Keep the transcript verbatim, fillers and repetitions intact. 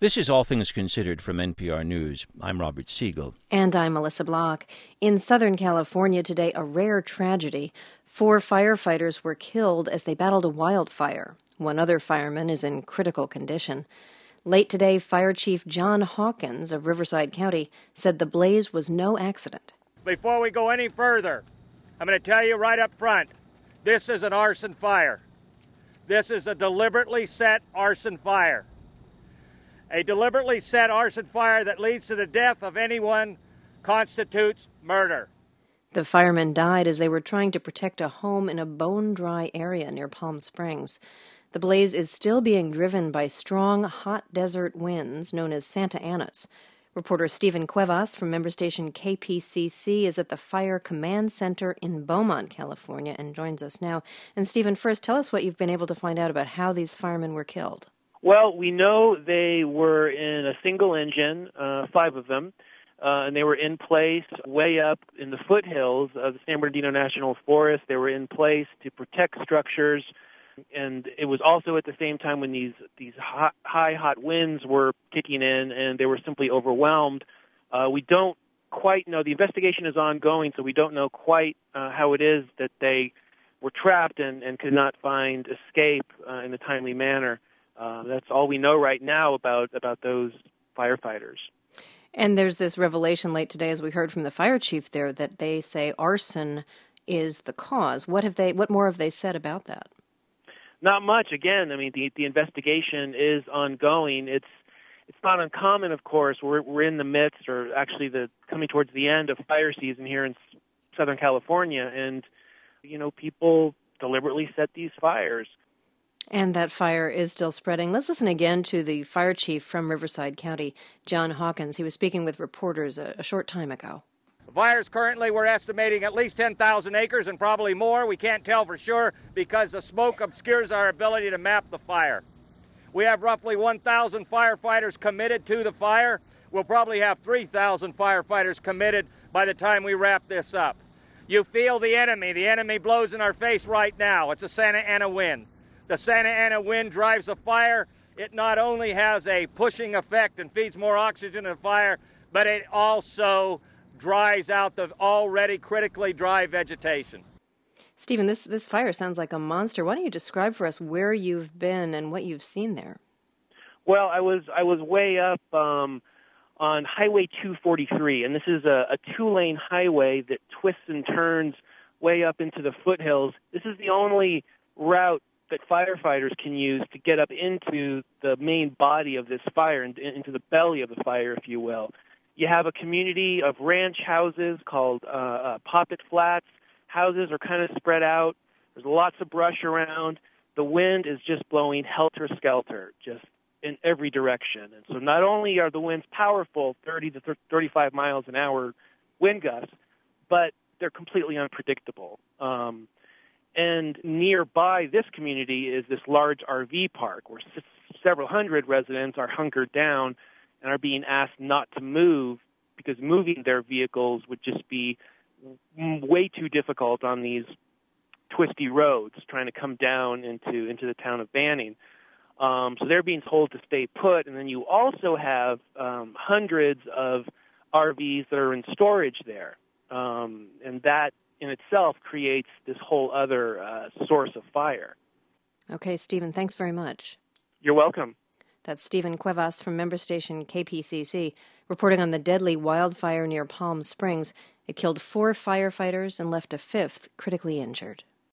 This is All Things Considered from N P R News. I'm Robert Siegel. And I'm Melissa Block. In Southern California today, a rare tragedy. Four firefighters were killed as they battled a wildfire. One other fireman is in critical condition. Late today, Fire Chief John Hawkins of Riverside County said the blaze was no accident. Before we go any further, I'm going to tell you right up front, this is an arson fire. This is a deliberately set arson fire. A deliberately set arson fire that leads to the death of anyone constitutes murder. The firemen died as they were trying to protect a home in a bone-dry area near Palm Springs. The blaze is still being driven by strong, hot desert winds known as Santa Anas. Reporter Stephen Cuevas from member station K P C C is at the Fire Command Center in Beaumont, California, and joins us now. And Stephen, first, tell us what you've been able to find out about how these firemen were killed. Well, we know they were in a single engine, uh, five of them, uh, and they were in place way up in the foothills of the San Bernardino National Forest. They were in place to protect structures, and it was also at the same time when these, these hot, high, hot winds were kicking in, and they were simply overwhelmed. Uh, we don't quite know. The investigation is ongoing, so we don't know quite uh, how it is that they were trapped and, and could not find escape uh, in a timely manner. Uh, that's all we know right now about, about those firefighters. And there's this revelation late today, as we heard from the fire chief there, that they say arson is the cause. What have they? What more have they said about that? Not much. Again, I mean, the the investigation is ongoing. It's it's not uncommon, of course. We're we're in the midst, or actually, the coming towards the end of fire season here in Southern California, and you know, people deliberately set these fires. And that fire is still spreading. Let's listen again to the fire chief from Riverside County, John Hawkins. He was speaking with reporters a, a short time ago. The fires currently, we're estimating at least ten thousand acres and probably more. We can't tell for sure because the smoke obscures our ability to map the fire. We have roughly one thousand firefighters committed to the fire. We'll probably have three thousand firefighters committed by the time we wrap this up. You feel the enemy. The enemy blows in our face right now. It's a Santa Ana wind. The Santa Ana wind drives the fire. It not only has a pushing effect and feeds more oxygen to the fire, but it also dries out the already critically dry vegetation. Stephen, this, this fire sounds like a monster. Why don't you describe for us where you've been and what you've seen there? Well, I was I was way up um, on Highway two forty-three, and this is a, a two-lane highway that twists and turns way up into the foothills. This is the only route that firefighters can use to get up into the main body of this fire, and into the belly of the fire, if you will. You have a community of ranch houses called uh, uh, Poppet Flats. Houses are kind of spread out. There's lots of brush around. The wind is just blowing helter-skelter, just in every direction. And so not only are the winds powerful, thirty to thirty-five miles an hour wind gusts, but they're completely unpredictable. Um, And nearby this community is this large R V park where s- several hundred residents are hunkered down and are being asked not to move because moving their vehicles would just be w- way too difficult on these twisty roads trying to come down into, into the town of Banning. Um, so they're being told to stay put. And then you also have um, hundreds of R Vs that are in storage there. Um, and that in itself creates this whole other uh, source of fire. Okay, Stephen, thanks very much. You're welcome. That's Stephen Cuevas from member station K P C C, reporting on the deadly wildfire near Palm Springs. It killed four firefighters and left a fifth critically injured.